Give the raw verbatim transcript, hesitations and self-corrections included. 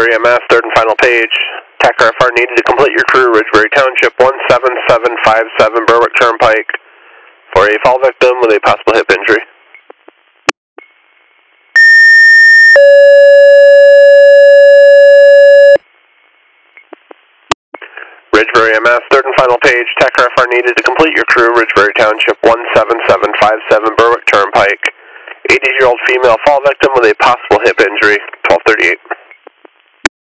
Ridgebury M S, third and final page. T A C R F R needed to complete your crew, Ridgebury Township, one seven seven five seven, Berwick Turnpike, for a fall victim with a possible hip injury. Ridgebury M S, third and final page. T A C R F R needed to complete your crew, Ridgebury Township, one seven seven five seven, Berwick Turnpike. eighty-year-old female fall victim with a possible hip injury, twelve thirty-eight.